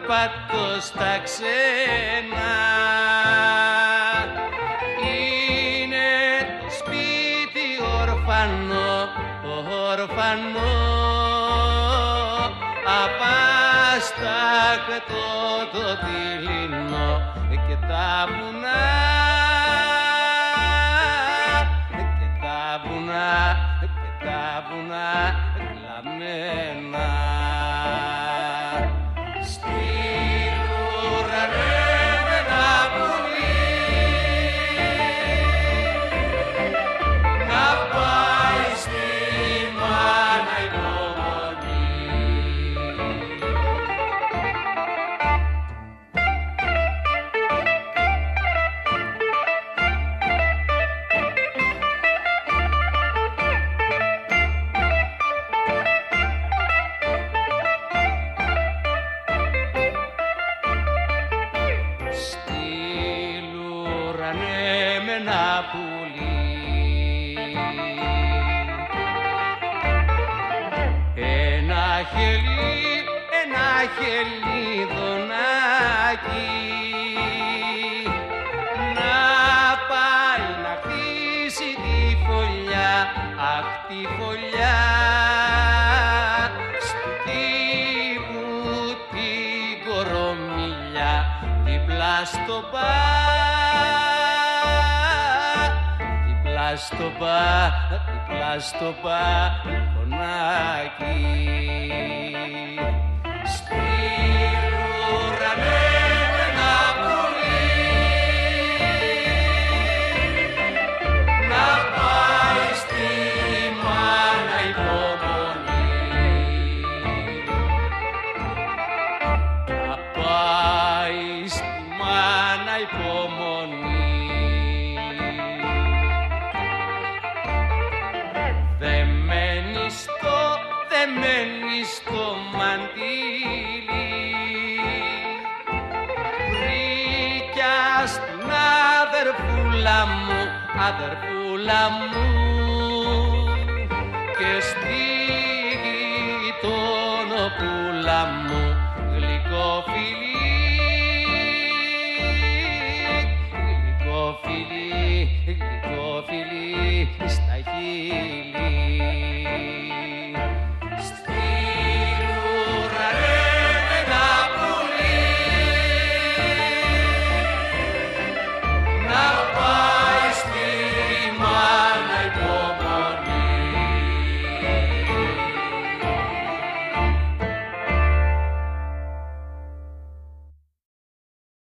περπατώ στα ξένα. Είναι το σπίτι ορφανό, ορφανό, απάσταχτο το δειλινό και τα βουνά, και τα βουνά, και τα βουνά κλαμμένα. Στην ουρανέ με ένα πουλί να πάει στη μάνα υπομονή. Ένα χελιδονάκι να πάει να χτίσει τη φωλιά, αχ τη φωλιά στου τύπου την κορομιλιά, δίπλα στο δίπλα στο μπαλκονάκι. Στην ουρανέ με ένα πουλί να πάει στη μάνα υπομονή, να πάει στη μάνα υπομονή. Δεμένη στο μαντίλι βρήκια στην αδερφούλα μου και στη γειτονοπούλα μου